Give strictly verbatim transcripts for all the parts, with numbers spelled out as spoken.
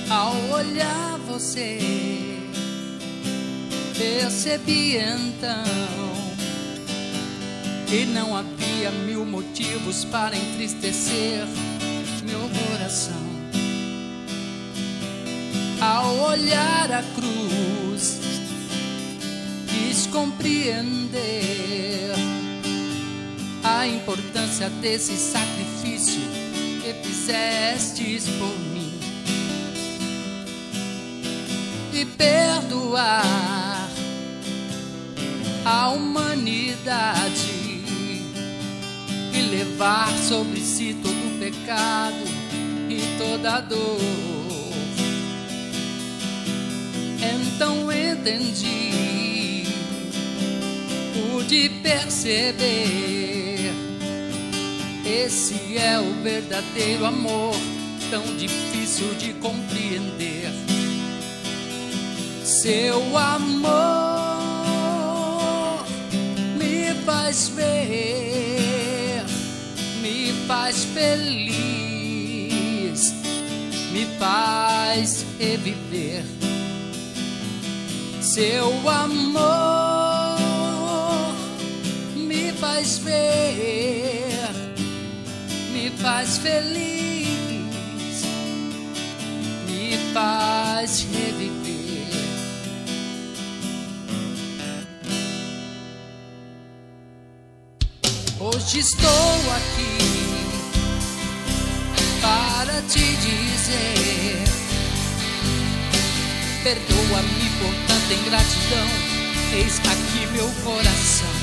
Ao olhar você, percebi então que não havia mil motivos para entristecer meu coração. Ao olhar a cruz, quis compreender a importância desse sacrifício que fizestes por mim, e perdoar a humanidade e levar sobre si todo o pecado e toda a dor. Então entendi, pude perceber, esse é o verdadeiro amor, tão difícil de compreender. Seu amor me faz ver, me faz feliz, me faz reviver. Seu amor me faz ver, me faz feliz, me faz reviver. Hoje estou aqui para te dizer: perdoa-me por tanta ingratidão, eis aqui meu coração.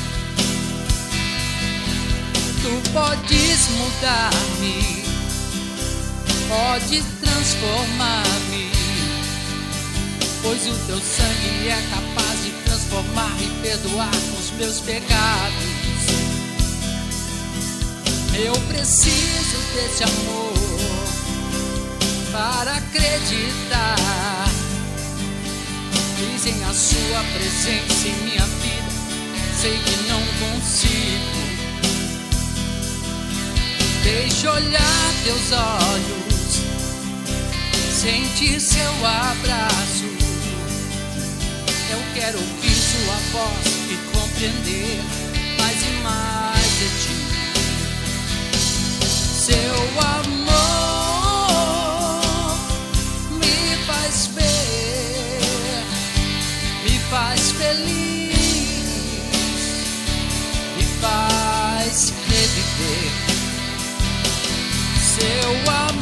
Tu podes mudar-me, podes transformar-me, pois o teu sangue é capaz de transformar e perdoar os meus pecados. Eu preciso desse amor para acreditar. Dizem a sua presença em minha vida, sei que não consigo. Deixa olhar teus olhos, sentir seu abraço. Eu quero ouvir sua voz e compreender mais e mais de ti. Seu amor me faz ver, me faz feliz, me faz reviver. Seu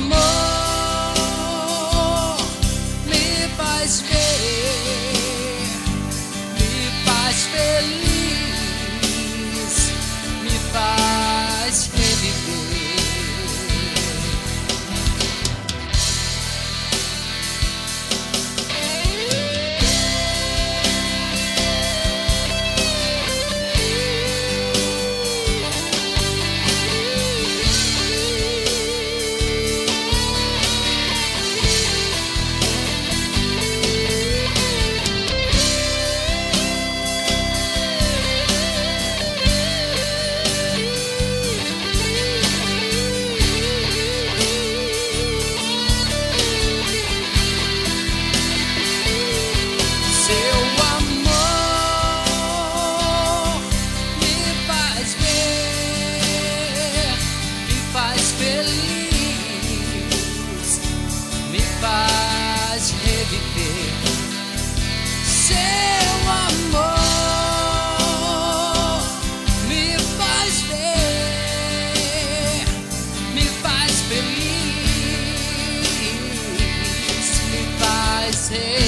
amor me faz ver, me faz feliz, me faz reviver. Say